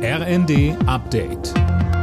RND Update.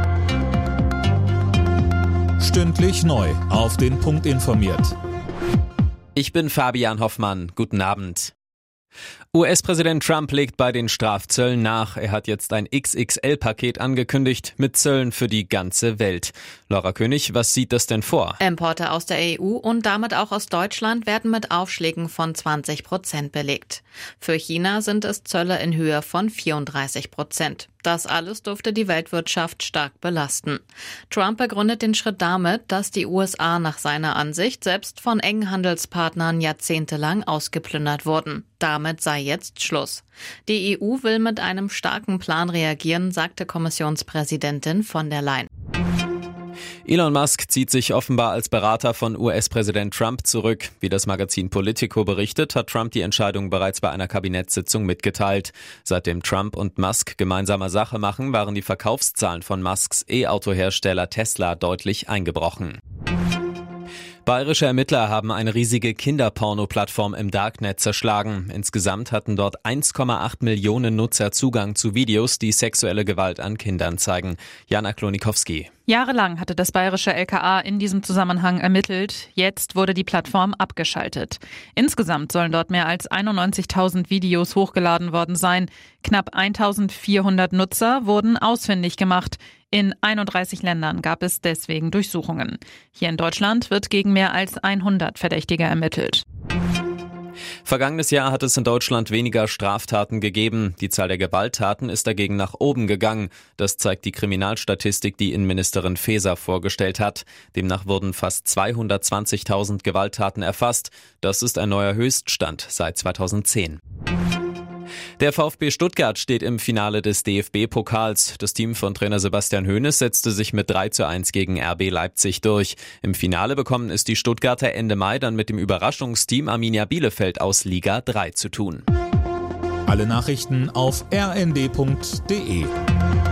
Stündlich neu auf den Punkt informiert. Ich bin Fabian Hoffmann. Guten Abend. US-Präsident Trump legt bei den Strafzöllen nach. Er hat jetzt ein XXL-Paket angekündigt mit Zöllen für die ganze Welt. Laura König, was sieht das denn vor? Importe aus der EU und damit auch aus Deutschland werden mit Aufschlägen von 20% belegt. Für China sind es Zölle in Höhe von 34%. Das alles dürfte die Weltwirtschaft stark belasten. Trump begründet den Schritt damit, dass die USA nach seiner Ansicht selbst von engen Handelspartnern jahrzehntelang ausgeplündert wurden. Damit sei jetzt Schluss. Die EU will mit einem starken Plan reagieren, sagte Kommissionspräsidentin von der Leyen. Elon Musk zieht sich offenbar als Berater von US-Präsident Trump zurück. Wie das Magazin Politico berichtet, hat Trump die Entscheidung bereits bei einer Kabinettssitzung mitgeteilt. Seitdem Trump und Musk gemeinsame Sache machen, waren die Verkaufszahlen von Musks E-Auto-Hersteller Tesla deutlich eingebrochen. Bayerische Ermittler haben eine riesige Kinderporno-Plattform im Darknet zerschlagen. Insgesamt hatten dort 1,8 Millionen Nutzer Zugang zu Videos, die sexuelle Gewalt an Kindern zeigen. Jana Klonikowski. Jahrelang hatte das bayerische LKA in diesem Zusammenhang ermittelt. Jetzt wurde die Plattform abgeschaltet. Insgesamt sollen dort mehr als 91.000 Videos hochgeladen worden sein. Knapp 1.400 Nutzer wurden ausfindig gemacht. In 31 Ländern gab es deswegen Durchsuchungen. Hier in Deutschland wird gegen mehr als 100 Verdächtige ermittelt. Vergangenes Jahr hat es in Deutschland weniger Straftaten gegeben. Die Zahl der Gewalttaten ist dagegen nach oben gegangen. Das zeigt die Kriminalstatistik, die Innenministerin Faeser vorgestellt hat. Demnach wurden fast 220.000 Gewalttaten erfasst. Das ist ein neuer Höchststand seit 2010. Der VfB Stuttgart steht im Finale des DFB-Pokals. Das Team von Trainer Sebastian Hoeneß setzte sich mit 3:1 gegen RB Leipzig durch. Im Finale bekommen es die Stuttgarter Ende Mai dann mit dem Überraschungsteam Arminia Bielefeld aus Liga 3 zu tun. Alle Nachrichten auf rnd.de.